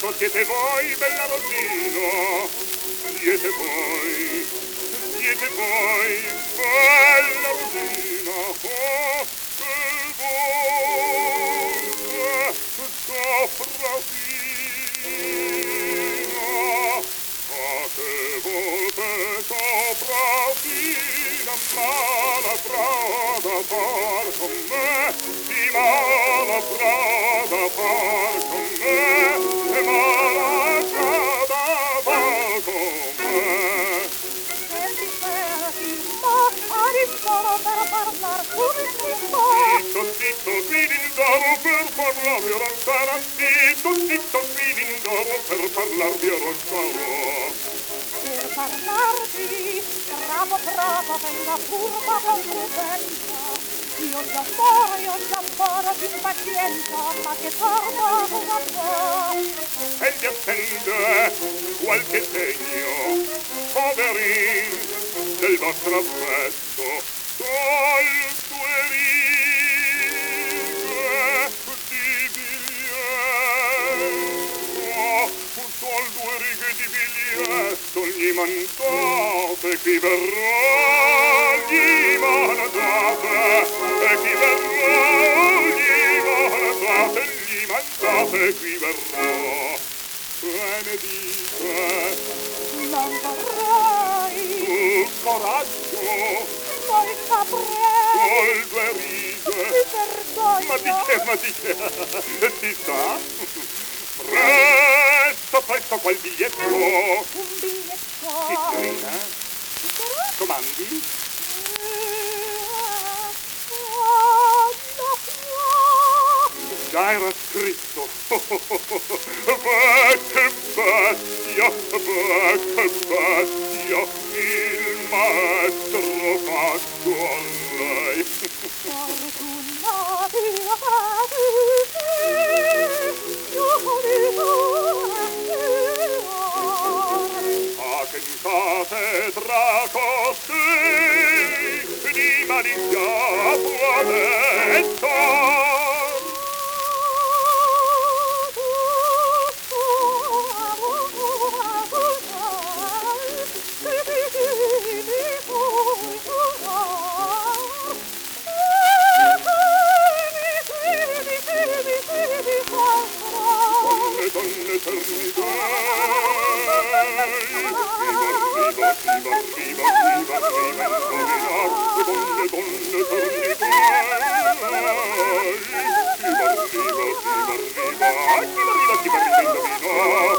siete voi, bella Rosina, siete voi, bella Rosina, oh, che volte sopraffina, ah, che volte sopraffina, malavrada far con me, di malavrada far con me, e malavrada far con me. Zitto, Quirindaro, per parlarvi Rossana, zitto, Quirindaro, per parlarvi Rossana. Per parlarvi, bravo, venga furba con prudenza. Io d'amore, d'impazienza, ma che torna una po'. E gli attende qualche segno, poverin, del vostro affetto, sol due righe di biglietto, sol due righe di biglietto, gli mandate chi verrà, gli mandate, e chi verrà, gli mandate qui verrà. Benedice, Non vorrei, coraggio, non saprei, col due righe. mi vergogno. Ma di che, si sa? Presto, quel biglietto. Un biglietto. Signorina, comandi? Già era scritto. Che bestia, il maestro fatto a lei. A che in cattedra costei di malizia può detto. Donne eternità, viva,